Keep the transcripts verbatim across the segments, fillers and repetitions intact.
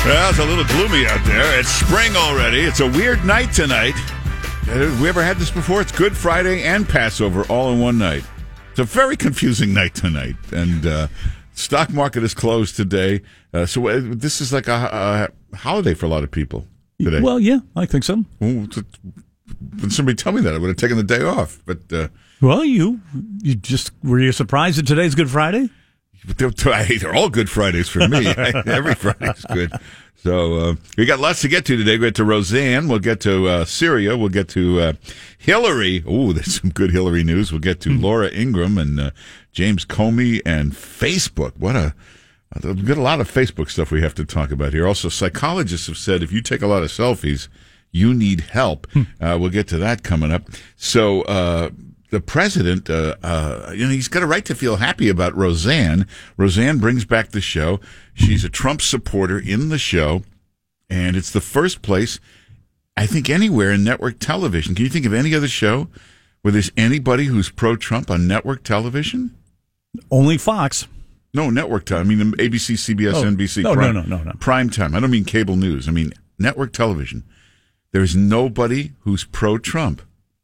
Well, it's a little gloomy out there. It's spring already. It's a weird night tonight. Have we ever had this before? It's Good Friday and Passover all in one night. It's a very confusing night tonight. And uh, stock market is closed today. Uh, so uh, this is like a, a holiday for a lot of people today. Well, yeah, I think so. When somebody tell me that, I would have taken the day off. But uh, Well, you you just, were you surprised that today's Good Friday? They're, they're all Good Fridays for me. Every Friday's good. So uh, we got lots to get to today. We'll get to Roseanne. We'll get to uh, Syria. We'll get to uh, Hillary. Oh, there's some good Hillary news. We'll get to mm-hmm. Laura Ingraham and uh, James Comey and Facebook. What a we've got a lot of Facebook stuff we have to talk about here. Also, psychologists have said if you take a lot of selfies, you need help. Hmm. Uh, we'll get to that coming up. So. Uh, The president, uh, uh, you know, he's got a right to feel happy about Roseanne. Roseanne brings back the show. She's a Trump supporter in the show, and it's the first place, I think, anywhere in network television. Can you think of any other show where there's anybody who's pro-Trump on network television? Only Fox. No, network time. I mean, A B C, C B S, oh, N B C. No, prime, no, no, no, no. Prime time. I don't mean cable news. I mean network television. There's nobody who's pro-Trump.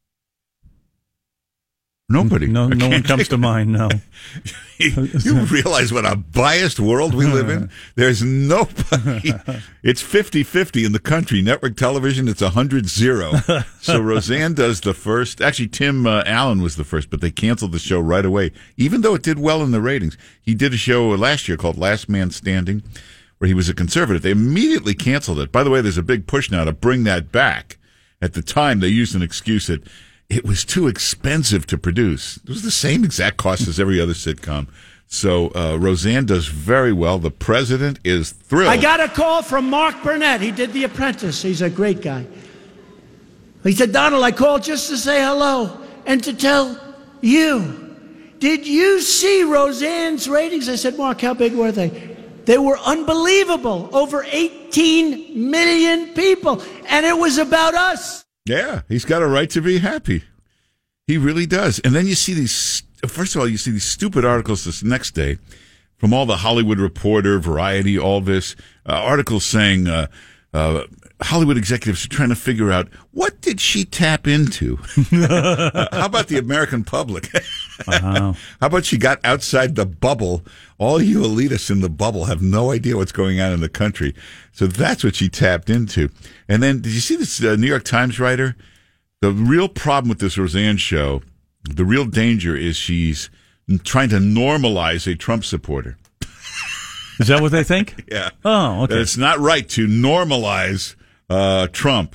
Nobody. No, no one comes to mind, no. You realize what a biased world we live in? There's nobody. It's fifty-fifty in the country. Network television, it's one hundred zero. So Roseanne does the first. Actually, Tim uh, Allen was the first, but they canceled the show right away, even though it did well in the ratings. He did a show last year called Last Man Standing, where he was a conservative. They immediately canceled it. By the way, there's a big push now to bring that back. At the time, they used an excuse that it was too expensive to produce. It was the same exact cost as every other sitcom. So uh, Roseanne does very well. The president is thrilled. I got a call from Mark Burnett. He did The Apprentice. He's a great guy. He said, Donald, I called just to say hello and to tell you. Did you see Roseanne's ratings? I said, Mark, how big were they? They were unbelievable. Over eighteen million people. And it was about us. Yeah, he's got a right to be happy. He really does. And then you see these, first of all, you see these stupid articles this next day from all the Hollywood Reporter, Variety, all this, uh, articles saying uh, uh, Hollywood executives are trying to figure out, what did she tap into? uh, how about the American public? uh-huh. How about she got outside the bubble? All you elitists in the bubble have no idea what's going on in the country. So that's what she tapped into. And then, did you see this uh, New York Times writer? The real problem with this Roseanne show, the real danger is she's trying to normalize a Trump supporter. Is that what they think? Yeah. Oh, okay. That it's not right to normalize uh, Trump.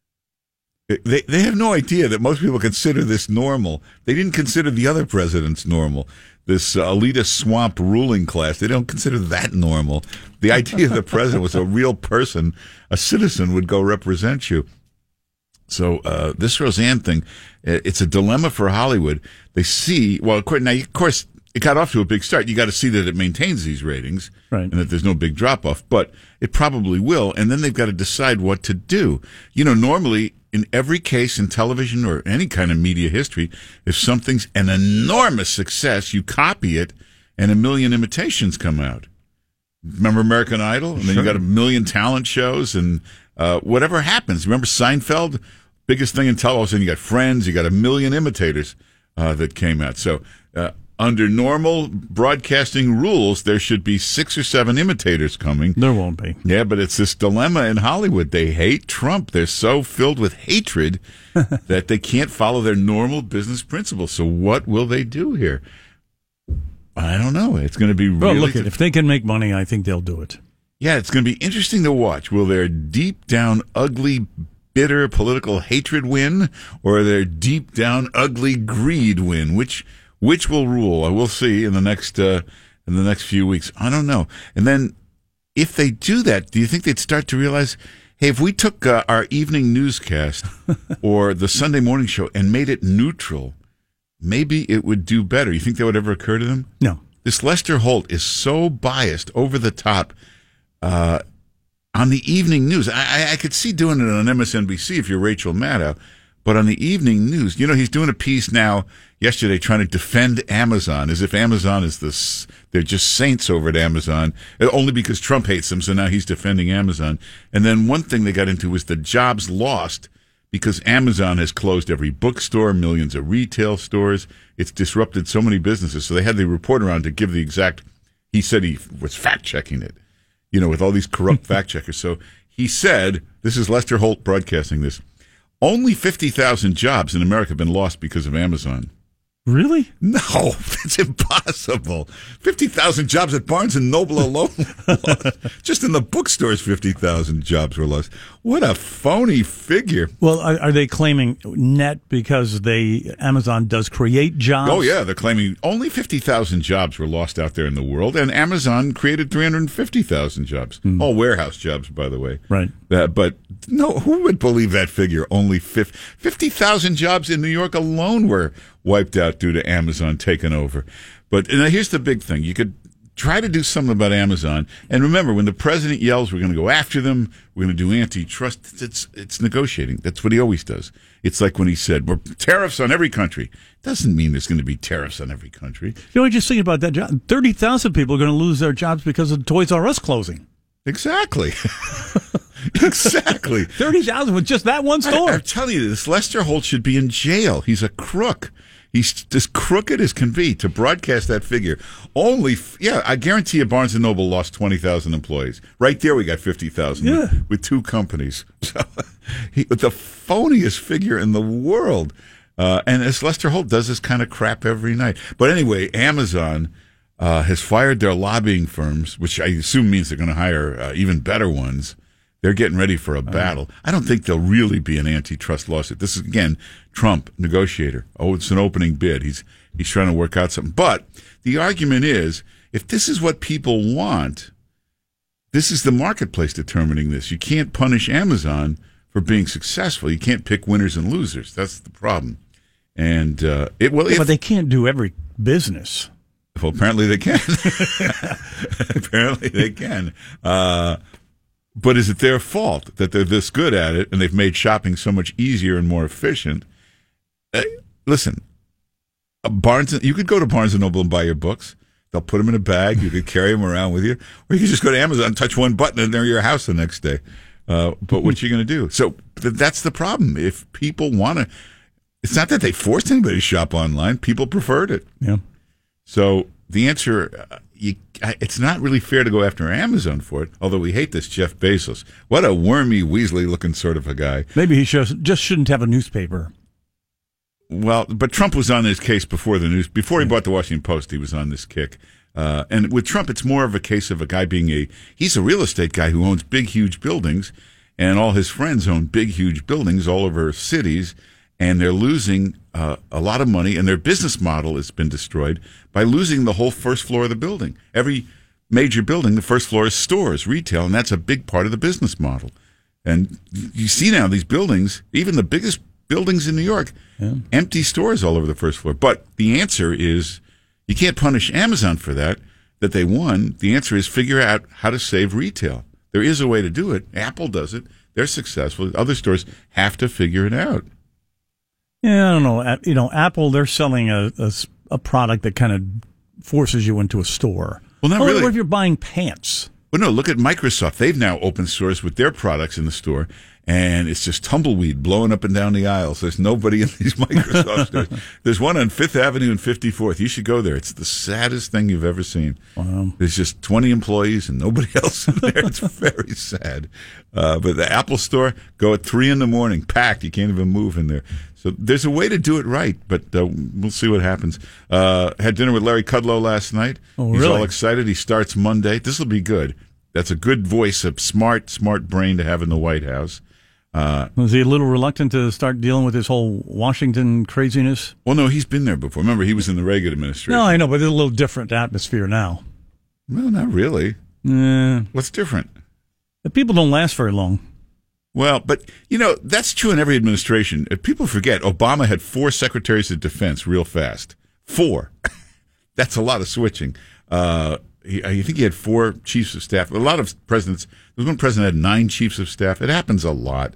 They they have no idea that most people consider this normal. They didn't consider the other presidents normal. This uh, elitist swamp ruling class, they don't consider that normal. The idea the president was a real person, a citizen, would go represent you. So uh, this Roseanne thing, it's a dilemma for Hollywood. They see, well, of course, now, of course, it got off to a big start. You got to see that it maintains these ratings, right, and that there's no big drop-off, but it probably will, and then they've got to decide what to do. You know, normally, in every case in television or any kind of media history, if something's an enormous success, you copy it, and a million imitations come out. Remember American Idol? And then Sure. you got a million talent shows, and uh, whatever happens. Remember Seinfeld? Biggest thing in television. All of a sudden, you got Friends, you got a million imitators uh, that came out. So, uh, under normal broadcasting rules, there should be six or seven imitators coming. There won't be. Yeah, but it's this dilemma in Hollywood. They hate Trump. They're so filled with hatred that they can't follow their normal business principles. So what will they do here? I don't know. It's going to be really... Well, look, if they can make money, I think they'll do it. Yeah, it's going to be interesting to watch. Will their deep down ugly, bitter political hatred win, or their deep down ugly greed win? Which... Which will rule? We'll see in the next uh, in the next few weeks. I don't know. And then, if they do that, do you think they'd start to realize, hey, if we took uh, our evening newscast or the Sunday morning show and made it neutral, maybe it would do better? You think that would ever occur to them? No. This Lester Holt is so biased, over the top, uh, on the evening news. I, I could see doing it on M S N B C if you're Rachel Maddow. But on the evening news, you know, he's doing a piece now yesterday trying to defend Amazon as if Amazon is this, they're just saints over at Amazon, only because Trump hates them. So now he's defending Amazon. And then one thing they got into was the jobs lost because Amazon has closed every bookstore, millions of retail stores. It's disrupted so many businesses. So they had the reporter on to give the exact, he said he was fact checking it, you know, with all these corrupt fact checkers. So he said, this is Lester Holt broadcasting this, only fifty thousand jobs in America have been lost because of Amazon. Really? No, it's impossible. fifty thousand jobs at Barnes and Noble alone. Just in the bookstores, fifty thousand jobs were lost. What a phony figure. Well, are, are they claiming net because they Amazon does create jobs? Oh, yeah. They're claiming only fifty thousand jobs were lost out there in the world, and Amazon created three hundred fifty thousand jobs. Mm. All warehouse jobs, by the way. Right. Uh, but no, who would believe that figure? Only fifty thousand jobs in New York alone were wiped out due to Amazon taking over. But now here's the big thing. You could try to do something about Amazon. And remember, when the president yells, we're going to go after them, we're going to do antitrust, it's it's negotiating. That's what he always does. It's like when he said, we're tariffs on every country. Doesn't mean there's going to be tariffs on every country. You know, I just thinking about that job. thirty thousand people are going to lose their jobs because of Toys R Us closing. Exactly. Exactly. thirty thousand with just that one store. I, I'm telling you, this Lester Holt should be in jail. He's a crook. He's as crooked as can be to broadcast that figure. Only, yeah, I guarantee you Barnes and Noble lost twenty thousand employees. Right there we got fifty thousand yeah. with, with two companies. So, he, the phoniest figure in the world. Uh, and as Lester Holt does this kind of crap every night. But anyway, Amazon uh, has fired their lobbying firms, which I assume means they're going to hire uh, even better ones. They're getting ready for a battle. I don't think there'll really be an antitrust lawsuit. This is, again, Trump, negotiator. Oh, it's an opening bid. He's he's trying to work out something. But the argument is, if this is what people want, this is the marketplace determining this. You can't punish Amazon for being successful. You can't pick winners and losers. That's the problem. And uh, it well, yeah, if, but they can't do every business. Well, apparently they can. Apparently they can. Uh, But is it their fault that they're this good at it and they've made shopping so much easier and more efficient? Uh, listen, a Barnes, you could go to Barnes and Noble and buy your books. They'll put them in a bag. You could carry them around with you. Or you could just go to Amazon, touch one button, and they're your house the next day. Uh, but what are you going to do? So th- that's the problem. If people want to, it's not that they forced anybody to shop online. People preferred it. Yeah. So the answer, uh, you, it's not really fair to go after Amazon for it, although we hate this Jeff Bezos. What a wormy, Weasley-looking sort of a guy. Maybe he should, just shouldn't have a newspaper. Well, but Trump was on his case before the news. Before he bought the Washington Post, he was on this kick. Uh, and with Trump, it's more of a case of a guy being a, he's a real estate guy who owns big, huge buildings, and all his friends own big, huge buildings all over cities, and they're losing uh, a lot of money, and their business model has been destroyed by losing the whole first floor of the building. Every major building, the first floor is stores, retail, and that's a big part of the business model. And you see now these buildings, even the biggest buildings in New York, yeah. empty stores all over the first floor. But the answer is, you can't punish Amazon for that, that they won. The answer is figure out how to save retail. There is a way to do it. Apple does it. They're successful. Other stores have to figure it out. Yeah, I don't know. You know, Apple, they're selling a, a, a product that kind of forces you into a store. Well, not or, really. Or if you're buying pants. Well, no, look at Microsoft. They've now opened stores with their products in the store, and it's just tumbleweed blowing up and down the aisles. There's nobody in these Microsoft stores. There's one on Fifth Avenue and fifty-fourth. You should go there. It's the saddest thing you've ever seen. Wow. There's just twenty employees and nobody else in there. It's very sad. Uh, but the Apple store, go at three in the morning, packed. You can't even move in there. So there's a way to do it right, but uh, we'll see what happens. Uh, had dinner with Larry Kudlow last night. Oh, He's really? all excited. He starts Monday. This will be good. That's a good voice, a smart, smart brain to have in the White House. Uh, Was he a little reluctant to start dealing with this whole Washington craziness? Well, no, he's been there before. Remember, he was in the Reagan administration. No, I know, but there's a little different atmosphere now. Well, not really. Uh, What's different? The people don't last very long. Well, but, you know, that's true in every administration. If people forget, Obama had four secretaries of defense real fast. Four. That's a lot of switching. Uh, he, I think he had four chiefs of staff. A lot of presidents, there was one president had nine chiefs of staff. It happens a lot.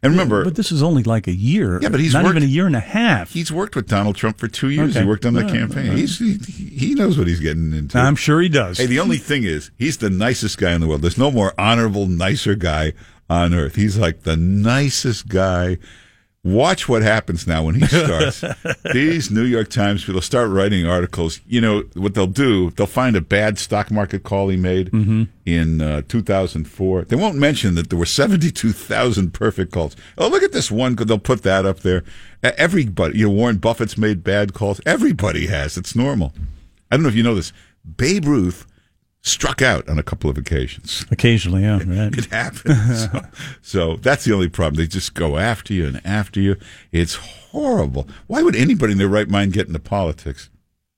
And remember, but this is only like a year. Yeah, but he's not worked, even a year and a half. He's worked with Donald Trump for two years. Okay. He worked on the Yeah, campaign. right. He's, he, he knows what he's getting into. I'm sure he does. Hey, the only thing is, he's the nicest guy in the world. There's no more honorable, nicer guy on earth. He's like the nicest guy. Watch what happens now when he starts. These New York Times people start writing articles. You know what they'll do? They'll find a bad stock market call he made mm-hmm. in uh, two thousand four. They won't mention that there were seventy-two thousand perfect calls. Oh, look at this one. They'll put that up there. Everybody, you know, Warren Buffett's made bad calls. Everybody has. It's normal. I don't know if you know this. Babe Ruth struck out on a couple of occasions. Occasionally, yeah. Right. It happens. so, so that's the only problem. They just go after you and after you. It's horrible. Why would anybody in their right mind get into politics?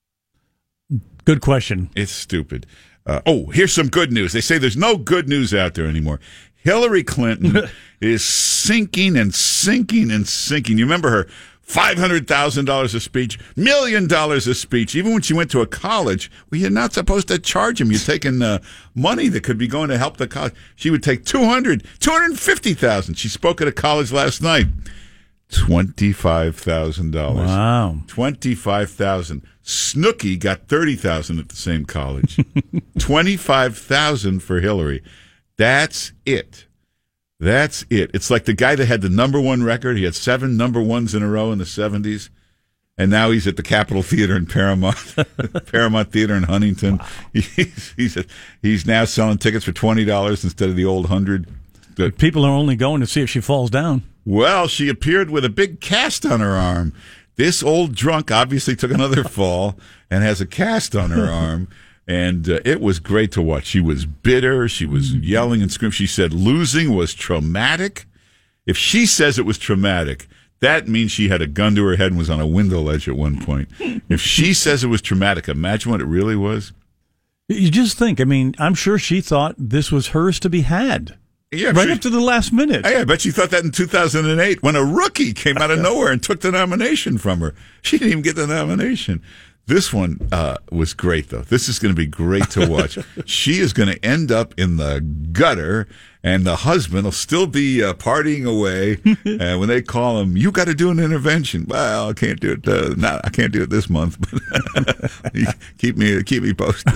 Good question. It's stupid. Uh, oh, here's some good news. They say there's no good news out there anymore. Hillary Clinton is sinking and sinking and sinking. You remember her five hundred thousand dollars a speech, million dollars a speech. Even when she went to a college, well, you're not supposed to charge them. You're taking uh, money that could be going to help the college. She would take two hundred, two hundred fifty thousand. She spoke at a college last night. twenty-five thousand dollars. Wow. twenty-five thousand dollars. Snooki got thirty thousand dollars at the same college. twenty-five thousand dollars for Hillary. That's it. That's it. It's like the guy that had the number one record. He had seven number ones in a row in the seventies. And now he's at the Capitol Theater in Paramount, Paramount Theater in Huntington. Wow. He's, he's, he's now selling tickets for twenty dollars instead of the old one hundred dollars. People are only going to see if she falls down. Well, she appeared with a big cast on her arm. This old drunk obviously took another fall and has a cast on her arm. And uh, it was great to watch. She was bitter. She was yelling and screaming. She said losing was traumatic. If she says it was traumatic, that means she had a gun to her head and was on a window ledge at one point. If she says it was traumatic, imagine what it really was. You just think, I mean, I'm sure she thought this was hers to be had. Yeah, right she, up to the last minute. Hey, I bet she thought that in two thousand eight when a rookie came out of nowhere and took the nomination from her. She didn't even get the nomination. This one uh, was great, though. This is going to be great to watch. She is going to end up in the gutter, and the husband will still be uh, partying away. And when they call him, you got to do an intervention. Well, I can't do it. Uh, not, I can't do it this month. But keep me, keep me posted.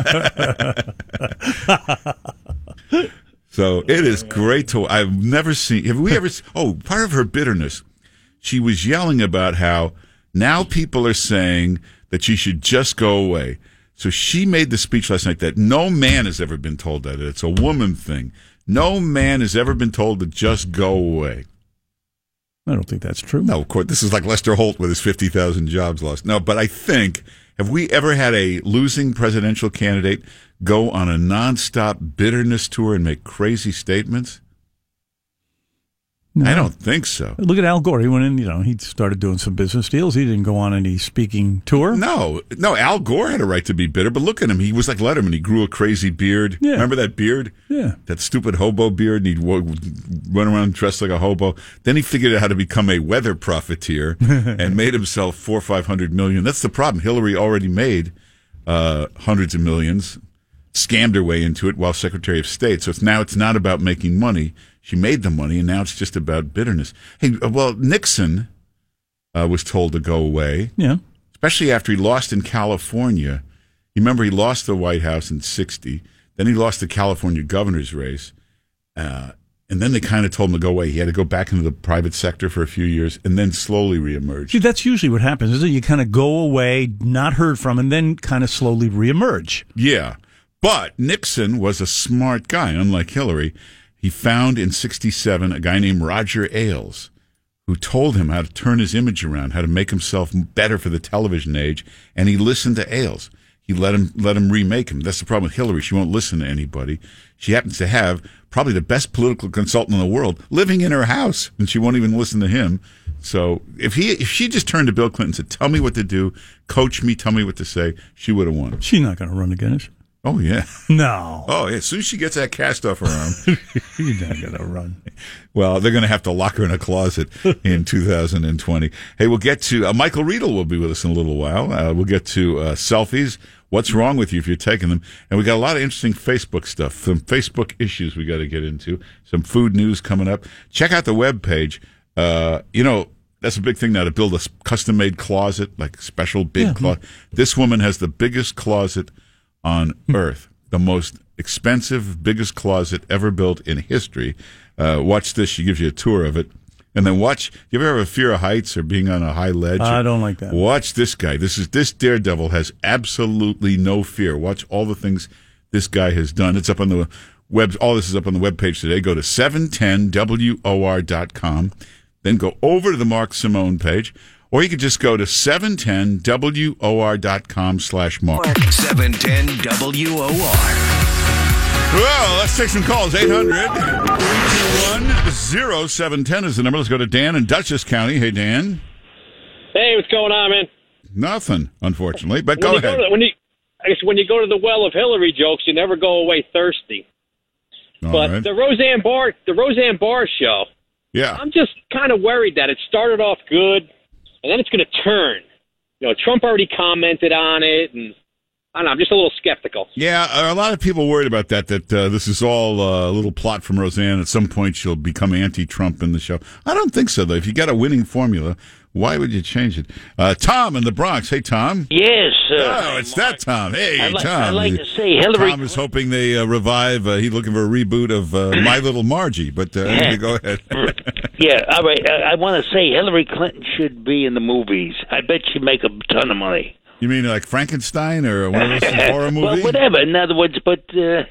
So it is great to. I've never seen. Have we ever? Oh, part of her bitterness. She was yelling about how now people are saying that she should just go away. So she made the speech last night that no man has ever been told that. It's a woman thing. No man has ever been told to just go away. I don't think that's true. No, of course. This is like Lester Holt with his fifty thousand jobs lost. No, but I think, have we ever had a losing presidential candidate go on a nonstop bitterness tour and make crazy statements? No. I don't think so. Look at Al Gore. He went in, you know, he started doing some business deals. He didn't go on any speaking tour. No, no, Al Gore had a right to be bitter, but look at him. He was like Letterman. He grew a crazy beard. Yeah. Remember that beard? Yeah. That stupid hobo beard, and he'd run around dressed like a hobo. Then he figured out how to become a weather profiteer and made himself four or five hundred million. That's the problem. Hillary already made uh, hundreds of millions, scammed her way into it while Secretary of State. So it's, now it's not about making money. She made the money, and now it's just about bitterness. Hey, well, Nixon uh, was told to go away. Yeah. Especially after he lost in California. You remember he lost the White House in sixty. Then he lost the California governor's race. Uh, and then they kind of told him to go away. He had to go back into the private sector for a few years and then slowly reemerge. See, that's usually what happens, isn't it? You kind of go away, not heard from, and then kind of slowly reemerge. Yeah. But Nixon was a smart guy, unlike Hillary. He found in sixty-seven a guy named Roger Ailes who told him how to turn his image around, how to make himself better for the television age, and he listened to Ailes. He let him let him remake him. That's the problem with Hillary. She won't listen to anybody. She happens to have probably the best political consultant in the world living in her house, and she won't even listen to him. So if he if she just turned to Bill Clinton and said, tell me what to do, coach me, tell me what to say, she would have won. She's not going to run again, is she? Oh, yeah. No. Oh, yeah. As soon as she gets that cast off her arm. She's not going to run. Well, they're going to have to lock her in a closet in two thousand twenty. Hey, we'll get to, uh, Michael Riedel will be with us in a little while. Uh, we'll get to uh, selfies. what's wrong with you if you're taking them. And we got a lot of interesting Facebook stuff, some Facebook issues we got to get into, some food news coming up. Check out the webpage. Uh, you know, that's a big thing now, to build a custom-made closet, like special big Yeah. closet. This woman has the biggest closet on earth, the most expensive, biggest closet ever built in history. Uh, watch this. She gives you a tour of it. And then watch, you ever have a fear of heights or being on a high ledge? I don't like that. Watch this guy. This is this daredevil has absolutely no fear. Watch all the things this guy has done. It's up on the web. All this is up on the webpage today. Go to seven ten W O R dot com. Then go over to the Mark Simone page. Or you could just go to seven ten W O R dot com slash Mark. seven ten W O R. Well, let's take some calls. eight hundred, three two one, oh seven one zero is the number. Let's go to Dan in Dutchess County. Hey, Dan. Hey, what's going on, man? Nothing, unfortunately, but when go you ahead. Go to, when you, I guess when you go to the well of Hillary jokes, you never go away thirsty. All but right. the Roseanne Barr, the Roseanne Barr show, Yeah. I'm just kind of worried that it started off good, and then it's going to turn. You know, Trump already commented on it, and I don't know, I'm just a little skeptical. Yeah, are a lot of people worried about that, that uh, this is all uh, a little plot from Roseanne. At some point, she'll become anti-Trump in the show. I don't think so, though. If you got a winning formula, why would you change it? Uh, Tom in the Bronx. Hey, Tom. Yes. Uh, Oh, it's that Tom. Hey, I'd like, Tom. I'd like to say Hillary. Tom is hoping they uh, revive. Uh, he's looking for a reboot of uh, My Little Margie. But uh, anyway, go ahead. Yeah, all right. I, I want to say Hillary Clinton should be in the movies. I bet she'd make a ton of money. You mean like Frankenstein or one of those horror movies? Well, whatever. In other words, but uh,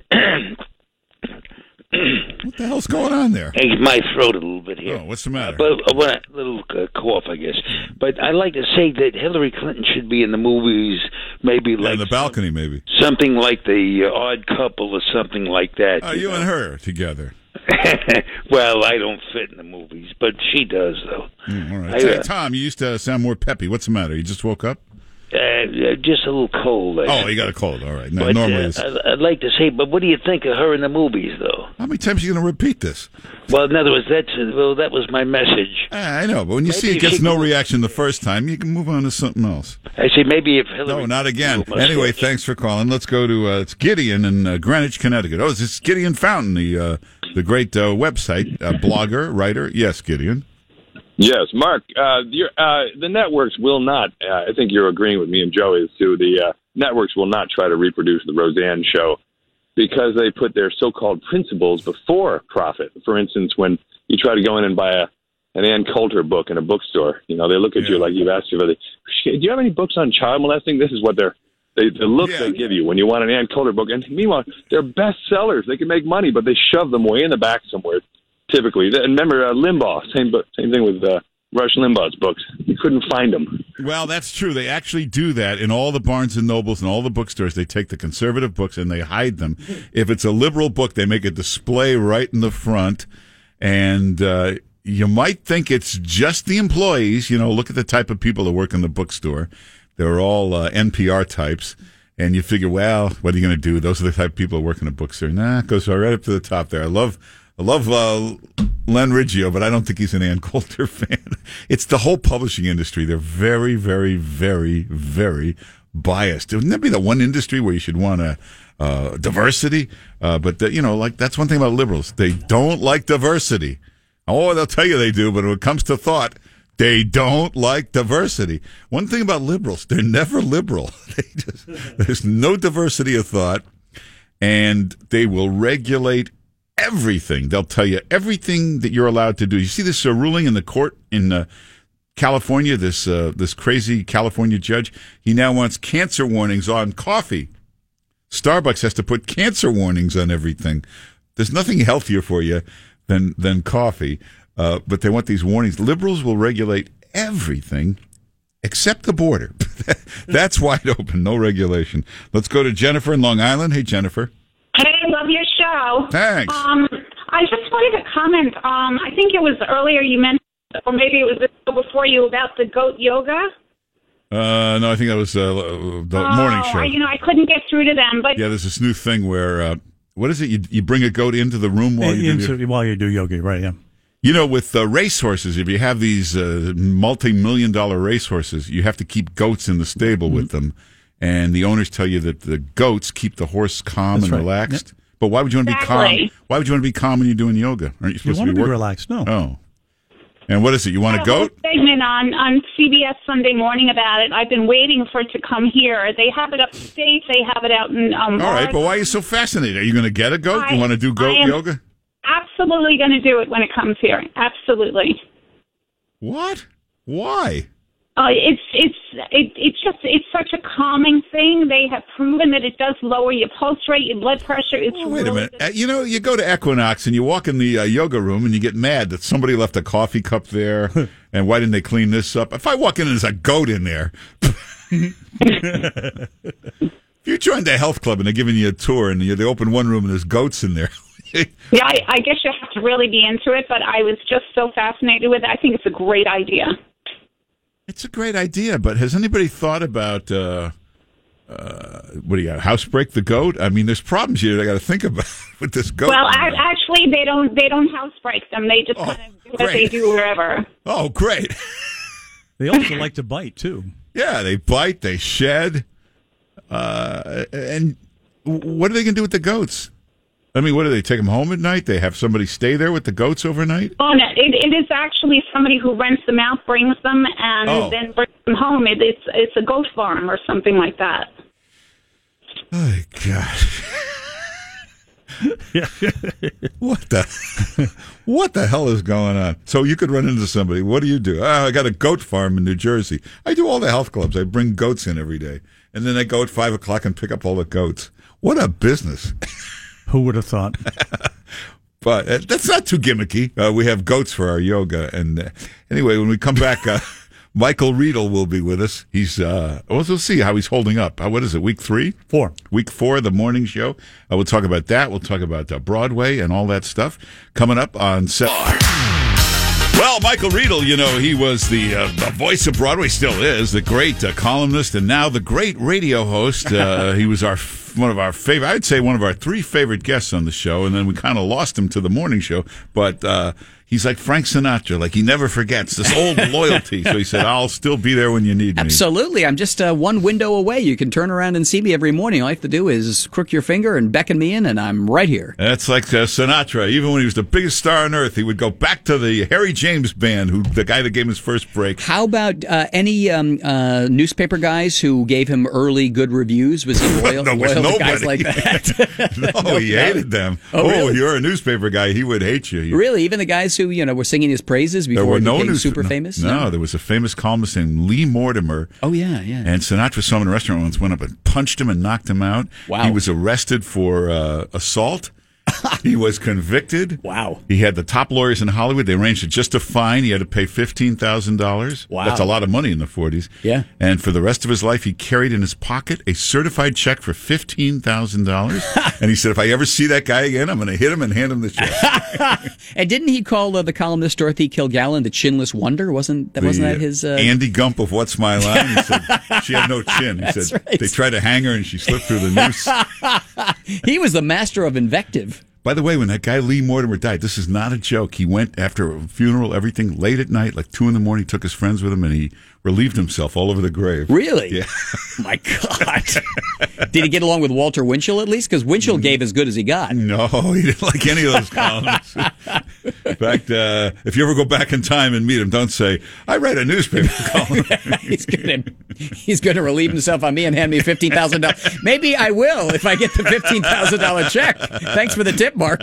What the hell's going on there? I my throat a little bit here. Oh, what's the matter? But I want a little uh, cough, I guess. But I'd like to say that Hillary Clinton should be in the movies, maybe Yeah, like in the balcony, maybe. something like The uh, Odd Couple or something like that. Oh, you and her together. Well, I don't fit in the movies, but she does, though. Mm, all right. I, Say, uh, Tom, you used to sound more peppy. What's the matter? You just woke up? Uh, just a little cold. I Oh, think. you got a cold. All right. No, But, normally uh, it's... I'd, I'd like to say, but what do you think of her in the movies, though? How many times are you going to repeat this? Well, in other words, that's well, that was my message. Ah, I know, but when you Maybe see it if gets she no could- reaction the first time, you can move on to something else. I say maybe if Hillary. No, not again. Oh, my Anyway, gosh. thanks for calling. Let's go to uh, it's Gideon in uh, Greenwich, Connecticut. Oh, is this Gideon Fountain, the uh, the great uh, website uh, blogger, writer? Yes, Gideon. Yes, Mark. Uh, your, uh, the networks will not. Uh, I think you're agreeing with me and Joe is too. The uh, networks will not try to reproduce the Roseanne show because they put their so-called principles before profit. For instance, when you try to go in and buy a an Ann Coulter book in a bookstore, you know they look at Yeah. you like you've asked for the. Do you have any books on child molesting? This is what they're. They, the look Yeah. they give you when you want an Ann Coulter book, and meanwhile they're bestsellers. They can make money, but they shove them way in the back somewhere. Typically, and remember uh, Limbaugh. Same, bu- same thing with uh, Rush Limbaugh's books. You couldn't find them. Well, that's true. They actually do that in all the Barnes and Nobles and all the bookstores. They take the conservative books and they hide them. If it's a liberal book, they make a display right in the front, and uh, you might think it's just the employees. You know, look at the type of people that work in the bookstore. They're all uh, N P R types. And you figure, well, what are you going to do? Those are the type of people that work in a bookstore. Nah, it goes right up to the top there. I love I love uh, Len Riggio, but I don't think he's an Ann Coulter fan. It's the whole publishing industry. They're very, very, very, very biased. Wouldn't that be the one industry where you should want a uh, diversity? Uh, but, the, you know, like that's one thing about liberals. They don't like diversity. Oh, they'll tell you they do, but when it comes to thought, they don't like diversity. One thing about liberals, they're never liberal. They just, there's no diversity of thought, and they will regulate everything. They'll tell you everything that you're allowed to do. You see this uh, ruling in the court in uh, California, this uh, this crazy California judge, he now wants cancer warnings on coffee. Starbucks has to put cancer warnings on everything. There's nothing healthier for you than than coffee. Uh, but they want these warnings. Liberals will regulate everything except the border. That's wide open, no regulation. Let's go to Jennifer in Long Island. Hey, Jennifer. Hey, I love your show. Thanks. Um, I just wanted to comment. Um, I think it was earlier you mentioned, or maybe it was the show before you, about the goat yoga. Uh, no, I think that was uh, the oh, morning show. I, you know, I couldn't get through to them, but Yeah, there's this new thing where, uh, what is it? You, you bring a goat into the room while you do Into- your... while you do yoga, right? Yeah. You know, with uh, racehorses, if you have these uh, multi-million dollar racehorses, you have to keep goats in the stable with them. and the owners tell you that the goats keep the horse calm That's and right. relaxed. But why would you want to be Exactly. calm? Why would you want to be calm when you're doing yoga? Aren't you You supposed want to to be, be working? relaxed? No. Oh. And what is it? You want a a whole goat? segment on, on C B S Sunday Morning about it. I've been waiting for it to come here. They have it upstate. They have it out in um. All right, Oregon. but why are you so fascinated? Are you going to get a goat? I- you want to do goat I am- yoga? Absolutely going to do it when it comes here. Absolutely. What? Why? Uh, it's it's it, it's just it's such a calming thing. They have proven that it does lower your pulse rate, your blood pressure. It's Oh, wait a really minute. Uh, you know, you go to Equinox and you walk in the uh, yoga room and you get mad that somebody left a coffee cup there and why didn't they clean this up? If I walk in and there's a goat in there, if you joined a health club and they're giving you a tour and you, they open one room and there's goats in there. Yeah, I, I guess you have to really be into it. But I was just so fascinated with it. I think it's a great idea. It's a great idea, but has anybody thought about uh, uh, what do you got? Housebreak the goat? I mean, there's problems here I got to think about with this goat. Well, I, actually, they don't they don't house break them. They just Oh, kind of do what great. they do wherever. Oh, great! They also like to bite, too. Yeah, they bite, they shed, uh, and what are they going to do with the goats? I mean, what do they take them home at night? They have somebody stay there with the goats overnight? Oh no, it, it is actually somebody who rents them out, brings them, and Oh. then brings them home. It, it's it's a goat farm or something like that. Oh, God. What the what the hell is going on? So you could run into somebody. What do you do? Oh, I got a goat farm in New Jersey. I do all the health clubs. I bring goats in every day. And then I go at five o'clock and pick up all the goats. What a business. Who would have thought? But uh, that's not too gimmicky. Uh, we have goats for our yoga. And uh, anyway, when we come back, uh, Michael Riedel will be with us. He's, uh, we'll we'll see how he's holding up. Uh, what is it, week three? Four. Week four, the morning show. Uh, we'll talk about that. We'll talk about uh, Broadway and all that stuff coming up on set. Well, Michael Riedel, you know, he was the, uh, the voice of Broadway, still is, the great uh, columnist, and now the great radio host. Uh, he was our one of our favorite, I'd say one of our three favorite guests on the show, and then we kind of lost him to the morning show. But uh, he's like Frank Sinatra, like he never forgets this old loyalty. So he said, I'll still be there when you need me. Absolutely. I'm just uh, one window away. You can turn around and see me every morning. All you have to do is crook your finger and beckon me in, and I'm right here. That's like uh, Sinatra. Even when he was the biggest star on earth, he would go back to the Harry James band, who the guy that gave him his first break. How about uh, any um, uh, newspaper guys who gave him early good reviews? Was he loyal, No, was loyal to nobody. guys like that? No, he hated them. Oh, Oh, really? you're a newspaper guy. He would hate you. You- Really? Even the guys who, you know, were singing his praises There before were he no became news- super no, famous? No, there was a famous columnist named Lee Mortimer. Oh, yeah, yeah. And Sinatra saw him in a restaurant once, went up and punched him and knocked him out. Wow. He was arrested for uh, assault. He was convicted. Wow. He had the top lawyers in Hollywood. They arranged it just a fine. He had to pay fifteen thousand dollars. Wow. That's a lot of money in the forties. Yeah. And for the rest of his life, he carried in his pocket a certified check for fifteen thousand dollars. And he said, if I ever see that guy again, I'm going to hit him and hand him the check. And didn't he call uh, the columnist Dorothy Kilgallen the chinless wonder? Wasn't that, wasn't The, that his... Uh... Andy Gump of What's My Line? He said she had no chin. He That's said right. they tried to hang her and she slipped through the noose. He was the master of invective. By the way, when that guy Lee Mortimer died, this is not a joke. He went after a funeral, everything, late at night, like two in the morning, took his friends with him, and he relieved himself all over the grave. Really? Yeah. My God. Did he get along with Walter Winchell at least? Because Winchell gave as good as he got. No, he didn't like any of those columns. In fact, uh, if you ever go back in time and meet him, don't say, I read a newspaper column. he's going to he's going to relieve himself on me and hand me fifteen thousand dollars. Maybe I will if I get the fifteen thousand dollars check. Thanks for the tip, Mark.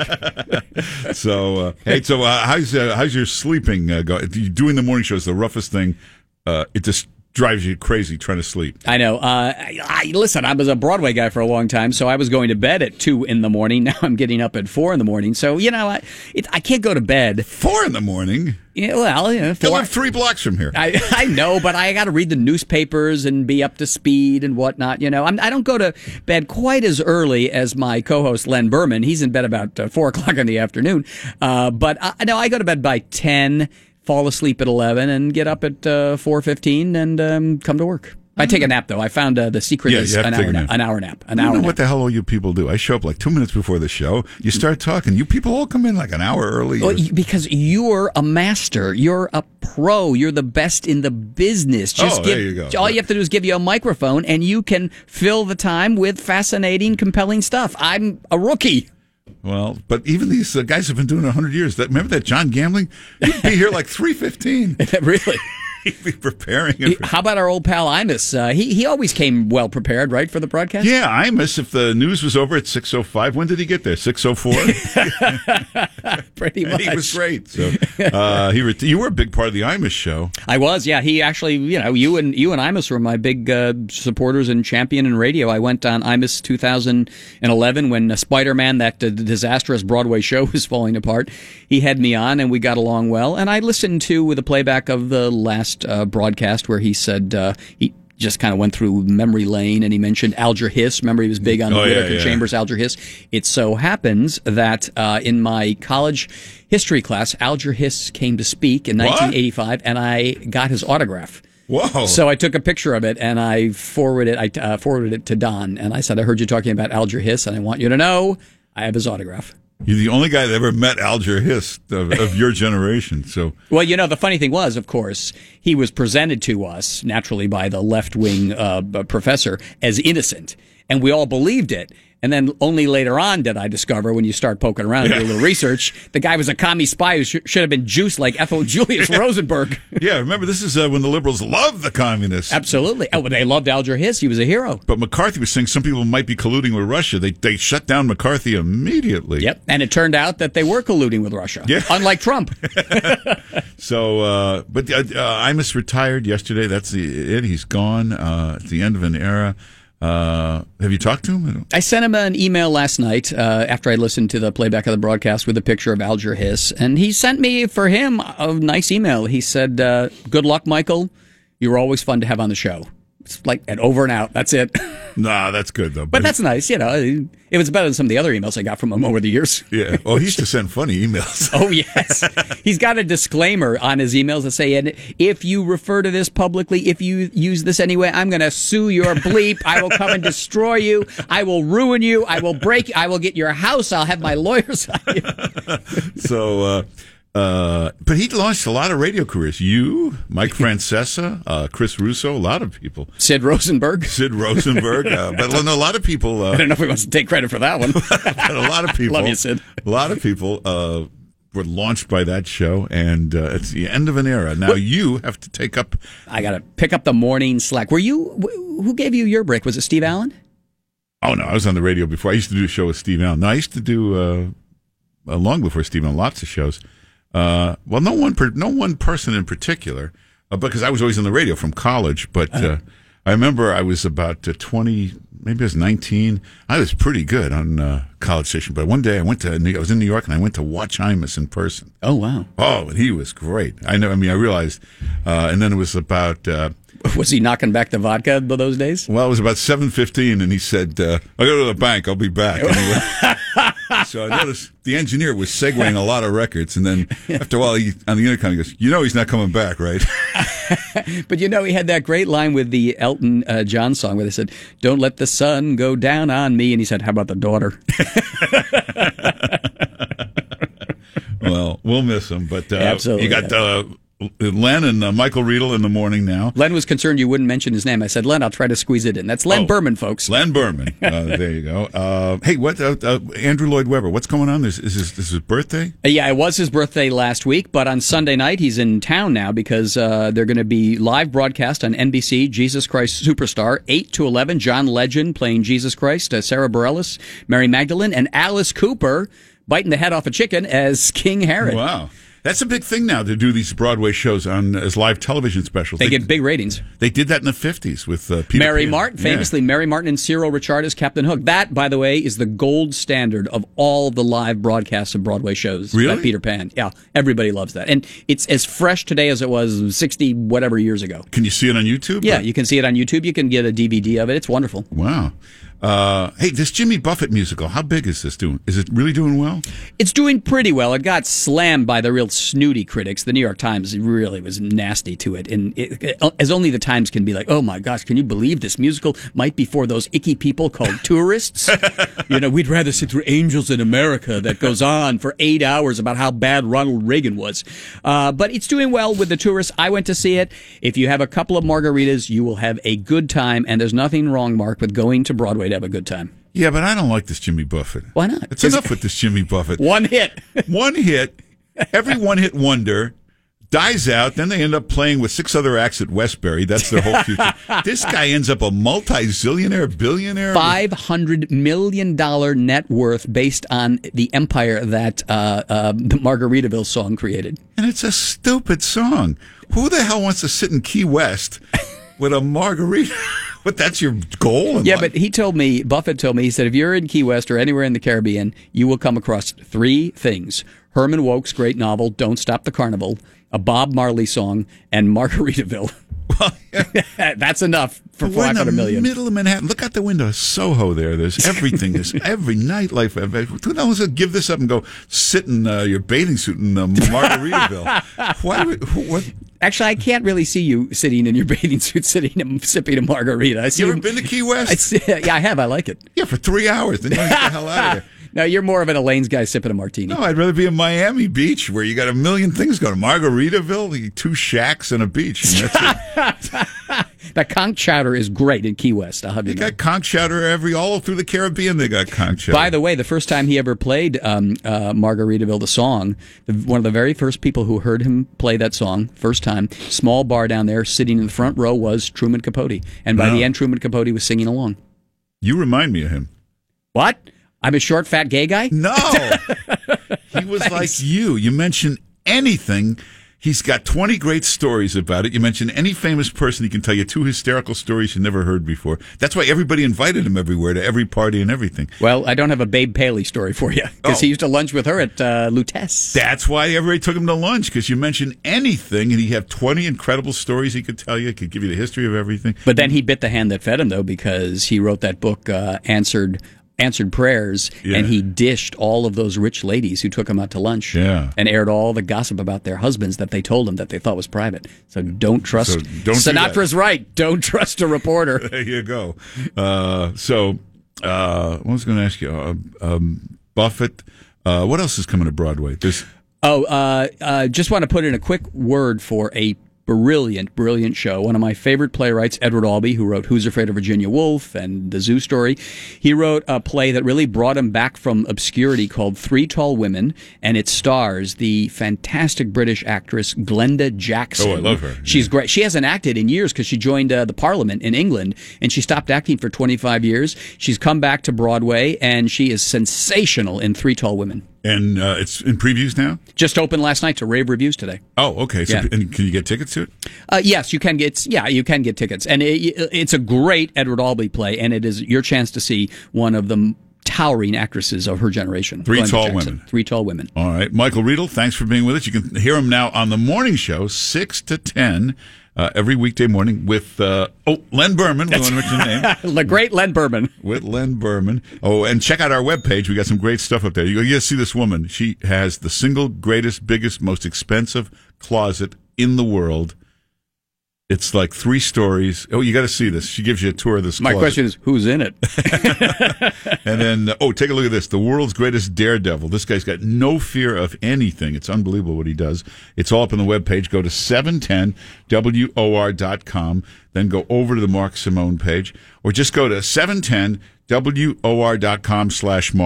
So, uh, hey, so uh, how's uh, how's your sleeping uh, going? Doing the morning show is the roughest thing. Uh, it just drives you crazy trying to sleep. I know. Uh, I, I, listen, I was a Broadway guy for a long time, so I was going to bed at two in the morning. Now I'm getting up at four in the morning. So, you know, I, it, I can't go to bed. Four in the morning? Yeah, well, you know, You four. live three blocks from here. I, I know, but I got to read the newspapers and be up to speed and whatnot. You know, I'm, I don't go to bed quite as early as my co-host Len Berman. He's in bed about uh, four o'clock in the afternoon. Uh, but I know I go to bed by ten, fall asleep at eleven, and get up at uh, four fifteen and um, come to work. I take a nap, though. I found uh, the secret Yeah, is you have an to take hour, a nap. nap. an hour nap. An I hour don't know nap. what the hell all you people do. I show up like two minutes before the show. You start talking. You people all come in like an hour early. Well, you- because you're a master. You're a pro. You're the best in the business. Just Oh, give, there you go. All you have to do is give you a microphone, and you can fill the time with fascinating, compelling stuff. I'm a rookie. Well, but even these uh, guys have been doing it one hundred years. That, remember that John Gambling? He'd be here like three fifteen. Really? He'd be preparing. It for- How about our old pal Imus? Uh, he he always came well prepared, right, for the broadcast? yeah, I miss if the news was over at six oh five. When did he get there? six oh four? Pretty much. He was great. So uh, he ret- you were a big part of the Imus show. I was, yeah. He actually, you know, you and you and Imus were my big uh, supporters and champion in radio. I went on Imus two thousand eleven when uh, Spider-Man, that uh, disastrous Broadway show, was falling apart. He had me on, and we got along well. And I listened to with a playback of the last uh, broadcast where he said uh, he just kind of went through memory lane, and he mentioned Alger Hiss. Remember, he was big on the Oh, yeah, Whitaker yeah. Chambers, Alger Hiss. It so happens that uh, in my college history class, Alger Hiss came to speak in What? nineteen eighty-five, and I got his autograph. Whoa. So I took a picture of it and I forwarded I uh, forwarded it to Don, and I said, I heard you talking about Alger Hiss, and I want you to know I have his autograph. You're the only guy that ever met Alger Hiss of, of your generation. So Well, you know, the funny thing was, of course, he was presented to us naturally by the left-wing uh, professor as innocent, and we all believed it. And then only later on did I discover, when you start poking around and do a little research, the guy was a commie spy who sh- should have been juiced like Ethel Julius Rosenberg. yeah, remember this is uh, when the liberals loved the communists. Absolutely. Oh, but they loved Alger Hiss. He was a hero. But McCarthy was saying some people might be colluding with Russia. They they shut down McCarthy immediately. Yep. And it turned out that they were colluding with Russia. Yeah. Unlike Trump. So, uh, but uh, uh, Imus retired yesterday. That's the it. He's gone. Uh, it's the end of an era. Uh, have you talked to him? I sent him an email last night uh, after I listened to the playback of the broadcast with a picture of Alger Hiss, and he sent me, for him, a nice email. He said, uh, good luck, Michael. You were always fun to have on the show. It's like an over and out. That's it. Nah, that's good, though. But that's nice. You know, it was better than some of the other emails I got from him over the years. Yeah. Well, he used to send funny emails. Oh, yes. He's got a disclaimer on his emails that say, and if you refer to this publicly, if you use this anyway, I'm going to sue your bleep. I will come and destroy you. I will ruin you. I will break. I will get your house. I'll have my lawyers on you. So, uh, uh, but he launched a lot of radio careers. You, Mike Francesa, uh, Chris Russo, a lot of people. Sid Rosenberg. Sid Rosenberg. Uh, but a lot of people. Uh, I don't know if he wants to take credit for that one. but a lot of people. Love you, Sid. A lot of people uh, were launched by that show, and uh, it's the end of an era. Now you have to take up. I got to pick up the morning slack. Were you? wh- Who gave you your break? Was it Steve Allen? Oh no, I was on the radio before. I used to do a show with Steve Allen. No, I used to do uh, uh, long before Steve Allen, lots of shows. Uh, well, no one, per, no one person in particular, uh, because I was always on the radio from college. But uh, I remember I was about uh, twenty, maybe I was nineteen. I was pretty good on uh, College Station. But one day I went to, New, I was in New York, and I went to watch Imus in person. Oh wow! Oh, and he was great. I know. I mean, I realized, uh, and then it was about. Uh, Was he knocking back the vodka those days? Well, it was about seven fifteen, and he said, uh, "I'll go to the bank. I'll be back." And he went- so I noticed the engineer was segueing a lot of records, and then after a while, he, on the intercom, he goes, "You know, he's not coming back, right?" But you know, he had that great line with the Elton uh, John song where they said, "Don't let the sun go down on me," and he said, "How about the daughter?" Well, we'll miss him, but uh, Absolutely. you got uh, Len and uh, Michael Riedel in the morning now. Len was concerned you wouldn't mention his name. I said, "Len, I'll try to squeeze it in." That's Len Oh. Berman, folks. Len Berman. Uh, there you go. Uh, hey, what? Uh, uh, Andrew Lloyd Webber. What's going on? Is, is, his, is his birthday? Uh, Yeah, it was his birthday last week, but on Sunday night he's in town now because uh, they're going to be live broadcast on N B C, Jesus Christ Superstar, eight to eleven, John Legend playing Jesus Christ, uh, Sarah Bareilles, Mary Magdalene, and Alice Cooper biting the head off a chicken as King Herod. Wow. That's a big thing now to do these Broadway shows on as live television specials. They get big ratings. They did that in the fifties with uh, Peter Mary Pan. Martin, Yeah. famously Mary Martin and Cyril Richard as Captain Hook. That, by the way, is the gold standard of all the live broadcasts of Broadway shows. Really? That Peter Pan. Yeah, everybody loves that. And it's as fresh today as it was sixty whatever years ago. Can you see it on YouTube? Yeah, Or- you can see it on YouTube. You can get a D V D of it. It's wonderful. Wow. Uh, hey, this Jimmy Buffett musical, how big is this doing? Is it really doing well? It's doing pretty well. It got slammed by the real snooty critics. The New York Times really was nasty to it. And it, it, as only the Times can be like, oh my gosh, can you believe this musical might be for those icky people called tourists? You know, we'd rather sit through Angels in America that goes on for eight hours about how bad Ronald Reagan was. Uh, but it's doing well with the tourists. I went to see it. If you have a couple of margaritas, you will have a good time. And there's nothing wrong, Mark, with going to Broadway to have a good time. Yeah, but I don't like this Jimmy Buffett. Why not? It's enough with this Jimmy Buffett. One hit. One hit. Every one-hit wonder dies out. Then they end up playing with six other acts at Westbury. That's their whole future. This guy ends up a multi-zillionaire, billionaire. five hundred million dollars net worth based on the empire that uh, uh, the Margaritaville song created. And it's a stupid song. Who the hell wants to sit in Key West with a margarita? But that's your goal in Yeah, life? but he told me, Buffett told me, he said, if you're in Key West or anywhere in the Caribbean, you will come across three things. Herman Wouk's great novel, Don't Stop the Carnival, a Bob Marley song, and Margaritaville. Well, yeah. That's enough for We're in five hundred the million. middle of Manhattan. Look out the window. Soho there. There's everything. There's every nightlife. Who knows? Give this up and go sit in uh, your bathing suit in uh, Margaritaville. Why? Would, what? Actually, I can't really see you sitting in your bathing suit, sitting and sipping a margarita. I see You ever you- been to Key West? I see, yeah, I have. I like it. Yeah, for three hours. Then you get the hell out of there. No, you're more of an Elaine's guy sipping a martini. No, I'd rather be in Miami Beach where you got a million things going. Margaritaville, two shacks and a beach. And that's it. That conch chowder is great in Key West. I'll have you They know. got conch chowder every all through the Caribbean. They got conch chowder. By the way, the first time he ever played um, uh, Margaritaville, the song, the, one of the very first people who heard him play that song, first time, small bar down there, sitting in the front row was Truman Capote. And by Wow. the end, Truman Capote was singing along. You remind me of him. What? I'm a short, fat gay guy? No. He was like you. You mention anything, he's got twenty great stories about it. You mention any famous person, he can tell you two hysterical stories you never heard before. That's why everybody invited him everywhere, to every party and everything. Well, I don't have a Babe Paley story for you, because Oh. he used to lunch with her at uh, Lutece. That's why everybody took him to lunch, because you mention anything, and he'd have twenty incredible stories he could tell you. He could give you the history of everything. But then he bit the hand that fed him, though, because he wrote that book, uh, Answered Answered Prayers, Yeah. and he dished all of those rich ladies who took him out to lunch Yeah. and aired all the gossip about their husbands that they told him that they thought was private. So don't trust. So don't do Sinatra's that. right. Don't trust a reporter. There you go. Uh, so, uh, what was I going to ask you? Uh, um, Buffett. Uh, what else is coming to Broadway? There's Oh, uh, uh, just want to put in a quick word for a brilliant, brilliant show. One of my favorite playwrights, Edward Albee, who wrote Who's Afraid of Virginia Woolf and The Zoo Story. He wrote a play that really brought him back from obscurity called Three Tall Women, and it stars the fantastic British actress Glenda Jackson. Oh, I love her. She's great. She hasn't acted in years because she joined uh, the Parliament in England, and she stopped acting for twenty-five years. She's come back to Broadway, and she is sensational in Three Tall Women. and uh, it's in previews now. Just opened last night to rave reviews today. Oh, okay. So, Yeah. and can you get tickets to it? Uh, yes, you can get. Yeah, you can get tickets, and it, it's a great Edward Albee play, and it is your chance to see one of the towering actresses of her generation. Three Glenda Tall Jackson. Women. Three Tall Women. All right, Michael Riedel, thanks for being with us. You can hear him now on the morning show, six to ten, uh, every weekday morning with uh, oh Len Berman. We want to mention your name. The great Len Berman. With Len Berman. Oh, and check out our webpage. We got some great stuff up there. You you see this woman. She has the single greatest, biggest, most expensive closet in the world. It's like three stories. Oh, you got to see this. She gives you a tour of this My closet. question is, who's in it? And then, oh, take a look at this. The world's greatest daredevil. This guy's got no fear of anything. It's unbelievable what he does. It's all up on the webpage. Go to seven ten W O R dot com. Then go over to the Mark Simone page. Or just go to seven ten W O R dot com slash Mark.